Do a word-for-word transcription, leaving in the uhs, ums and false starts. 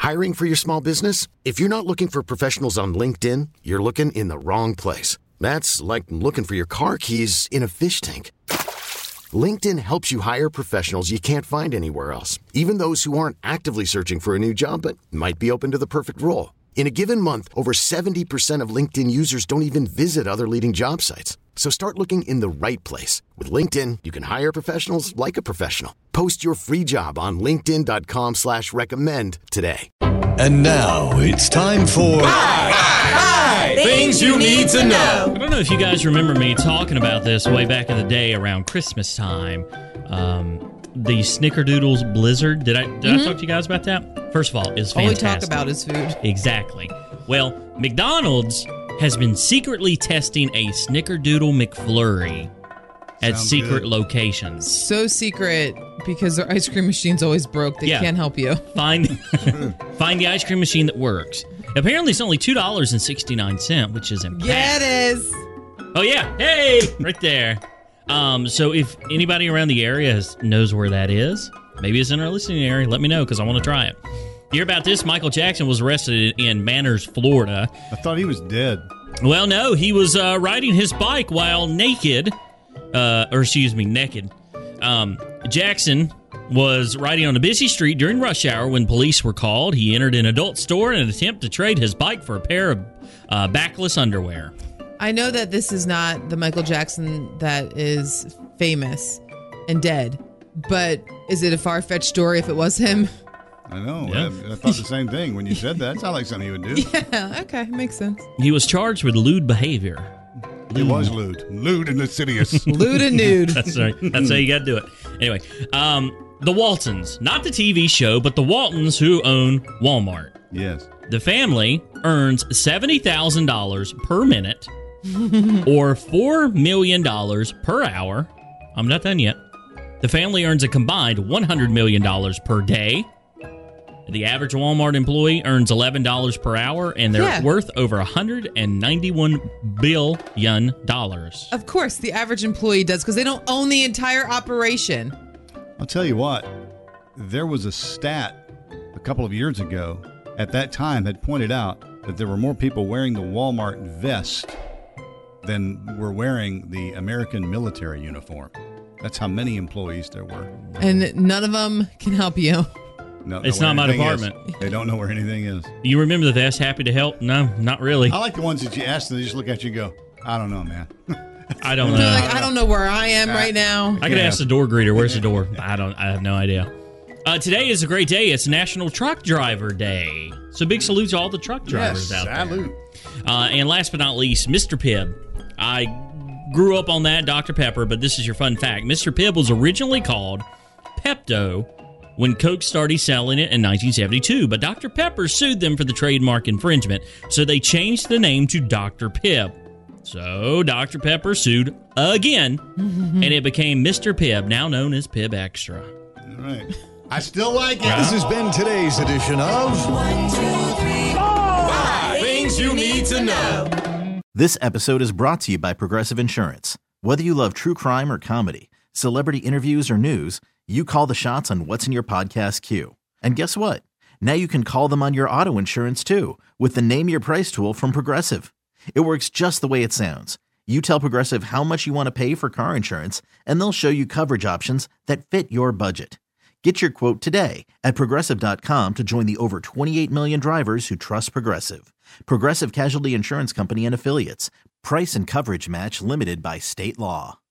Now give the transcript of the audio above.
Hiring for your small business? If you're not looking for professionals on LinkedIn, you're looking in the wrong place. That's like looking for your car keys in a fish tank. LinkedIn helps you hire professionals you can't find anywhere else, even those who aren't actively searching for a new job but might be open to the perfect role. In a given month, over seventy percent of LinkedIn users don't even visit other leading job sites. So start looking in the right place. With LinkedIn, you can hire professionals like a professional. Post your free job on linkedin dot com slash recommend today. And now it's time for... Hi, hi, hi, things you need to know. I don't know if you guys remember me talking about this way back in the day around Christmas time. Um, the Snickerdoodles Blizzard. Did I did Mm-hmm. I talk to you guys about that? First of all, it's All we fantastic. talk about is food. Exactly. Well, McDonald's has been secretly testing a Snickerdoodle McFlurry at Sounds secret good. locations. So secret because their ice cream machine's always broke. They Yeah. can't help you. Find find the ice cream machine that works. Apparently, it's only two dollars and sixty-nine cents, which is in Yeah, it is. Oh, yeah. Hey, right there. Um, so if anybody around the area has, knows where that is, maybe it's in our listening area, let me know because I want to try it. You hear about this? Michael Jackson was arrested in Manners, Florida. I thought he was dead. Well, no, he was uh, riding his bike while naked, uh, or excuse me, naked. Um, Jackson was riding on a busy street during rush hour when police were called. He entered an adult store in an attempt to trade his bike for a pair of uh, backless underwear. I know that this is not the Michael Jackson that is famous and dead, but is it a far-fetched story if it was him? I know. Yeah. I, I thought the same thing when you said that. It sounded like something he would do. Yeah, okay, makes sense. He was charged with lewd behavior. It was lewd. Lewd and lascivious. Lewd and nude. That's right. That's how you got to do it. Anyway, um, the Waltons, not the T V show, but the Waltons who own Walmart. Yes. The family earns seventy thousand dollars per minute or four million dollars per hour. I'm not done yet. The family earns a combined one hundred million dollars per day. The average Walmart employee earns eleven dollars per hour, and they're Yeah. worth over one hundred ninety-one billion dollars. Of course, the average employee does because they don't own the entire operation. I'll tell you what. There was a stat a couple of years ago at that time had pointed out that there were more people wearing the Walmart vest than were wearing the American military uniform. That's how many employees there were. And none of them can help you. No, It's know not where my anything is. department. They don't know where anything is. You remember the vest, Happy to Help? No, not really. I like the ones that you ask and they just look at you and go, I don't know, man. I don't know. They're like, I don't know where I am right now. I could Yeah. ask the door greeter, where's the door? I don't. I have no idea. Uh, today is a great day. It's National Truck Driver Day. So big salute to all the truck drivers Yes, out there. salute. Uh, and last but not least, Mister Pibb. I grew up on that, Doctor Pepper, but this is your fun fact. Mister Pibb was originally called Pepto when Coke started selling it in nineteen seventy-two, but Doctor Pepper sued them for the trademark infringement, so they changed the name to Doctor Pibb. So Doctor Pepper sued again, and it became Mister Pibb, now known as Pibb Extra. All right. I still like it. This has been today's edition of... Five things you need to know. This episode is brought to you by Progressive Insurance. Whether you love true crime or comedy, celebrity interviews or news, you call the shots on what's in your podcast queue. And guess what? Now you can call them on your auto insurance too with the Name Your Price tool from Progressive. It works just the way it sounds. You tell Progressive how much you want to pay for car insurance, and they'll show you coverage options that fit your budget. Get your quote today at Progressive dot com to join the over twenty-eight million drivers who trust Progressive. Progressive Casualty Insurance Company and Affiliates. Price and coverage match limited by state law.